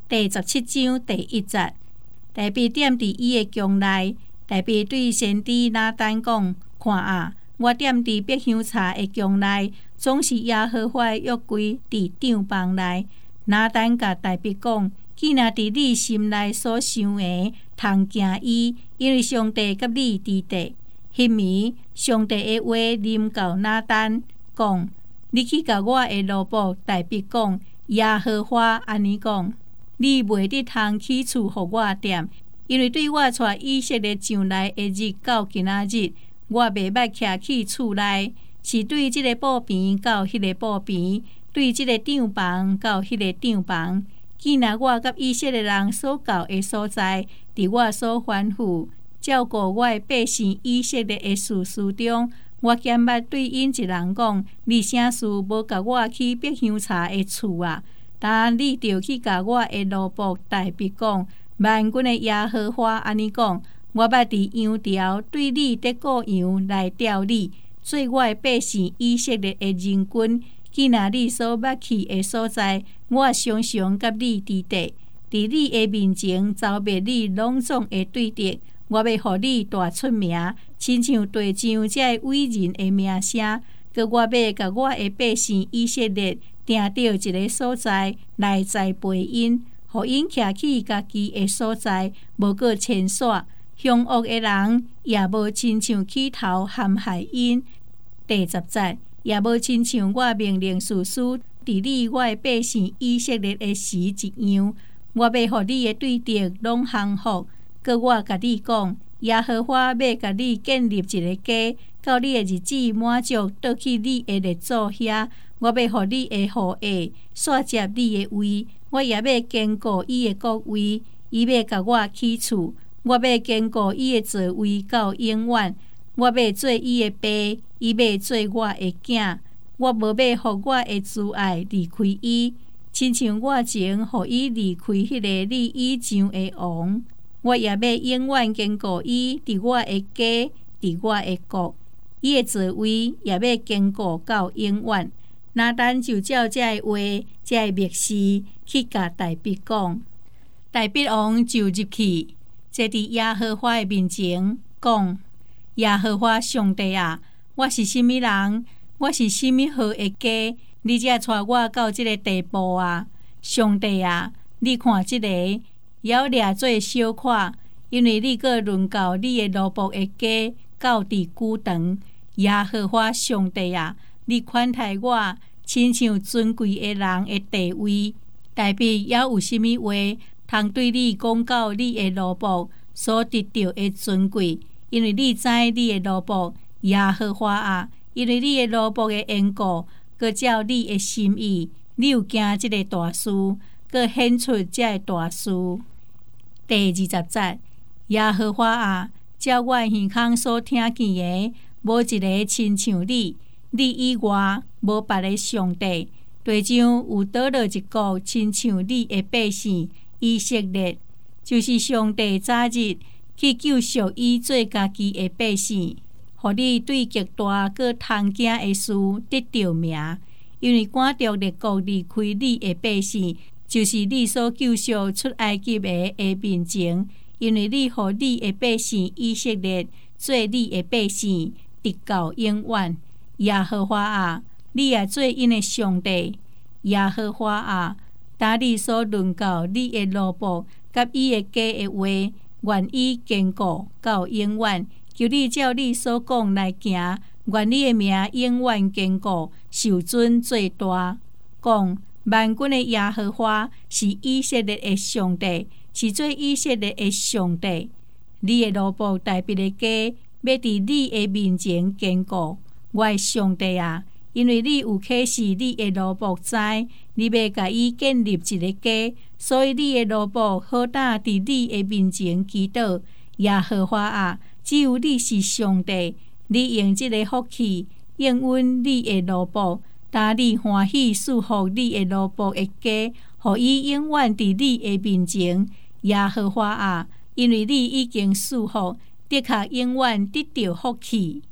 第17章第1節，大衛踮佇伊的宮內，大衛對先知拿單講：看啊，我踮佇百香茶的宮內，總是耶和華的約櫃佇帳篷內。拿單甲大衛講：既然佇你心內所想的，通行伊，因為上帝甲你佇地。迄暝，上帝的話臨到拿單，講：你去甲我的奴僕大衛講，耶和華安尼講：你袂得通起厝互我踮，因為對我帶以色列上來的日到今仔日，我袂捌徛去厝內，是對即個布邊到迄個布邊，對即個帳篷到迄個帳篷。既然我甲以色列人所到的所在，佇我所吩咐照顧我的百姓以色列的事中，我減捌對因一人講：你啥事無甲我去百香茶的厝啊？但你著去甲我的奴僕大衛講：萬軍的耶和華安尼講：我捌佇羊條對你得過羊來釣你，做我的百姓以色列的人君。既然你所捌去的所在，我常常甲你佇地，佇你的面前招滅你攏總的對敵。我要互你大出名，親像地上這偉人的名聲。閣我要甲我的百姓以色列定到一個所在來栽培因，互因徛起家己的所在，無閣遷徙。凶惡的人也無親像起頭陷害因。第10節。也無親像我命令實施佇你我的百姓以色列的時一樣。我要互你的對敵攏降服。閣我甲你講，耶和華要甲你建立一個家，到你的日子滿足，倒去你的列祖遐。我要互你的後裔煞接你的位，我也要堅固伊的國位。伊要甲我起厝，我要堅固伊的座位到永遠。我要做伊的爸，伊要做我的囝。我無要互我的摯愛離開伊，親像我前互伊離開迄個你以上的王。我也要永遠堅固伊佇我的家，佇我的國。伊的座位也要堅固到永遠。拿單就照這個話，這個密事去甲大衛講。大衛王就入去，坐佇耶和華的面前，講：耶和華上帝啊，我是甚物人？我是甚物號的家？你才帶我到這個地步啊！上帝啊，你看這個，要掠做小看，因為你閣輪到你的奴僕的家，到佇久長。耶和華上帝啊，你款待我，親像尊貴的人的地位。大衛也有甚物話，通對你講到你的奴僕所得到的尊貴。因為你知你的奴僕耶和華啊，因為你的奴僕的緣故，閣照你的心意，你有行這個大事，閣顯出這個大事。第20節，耶和華啊，照我耳孔所聽見的，無一個親像你，你以外無別的上帝。地上有倒落一國親像你的百姓以色列，就是上帝早日去救贖伊做家己的百姓，互你對極大閣通行的事得到名。因為趕逐列國離開你的百姓，就是你所救贖出埃及的面前。因為你互你的百姓以色列做你的百姓，直到永遠。耶和華啊，你也做因的上帝。耶和華啊，當你所論到你的奴僕甲伊的家的話，願意堅固到永遠，求你照你所講來行，願你的名永遠堅固，受尊最大。講萬軍的耶和華是以色列的上帝，是做以色列的上帝。你的奴僕大衛的家要佇你的面前堅固。我的上帝啊，因為你有啟示你的奴僕知，你要甲伊建立一個家，所以你的奴僕好膽佇你的面前祈禱。耶和華啊，只有你是上帝，你用這個福氣應允你的奴僕，當你歡喜賜福你的奴僕的家，互伊永遠佇你的面前。耶和華啊，因為你已經賜福，的確永遠得到福氣。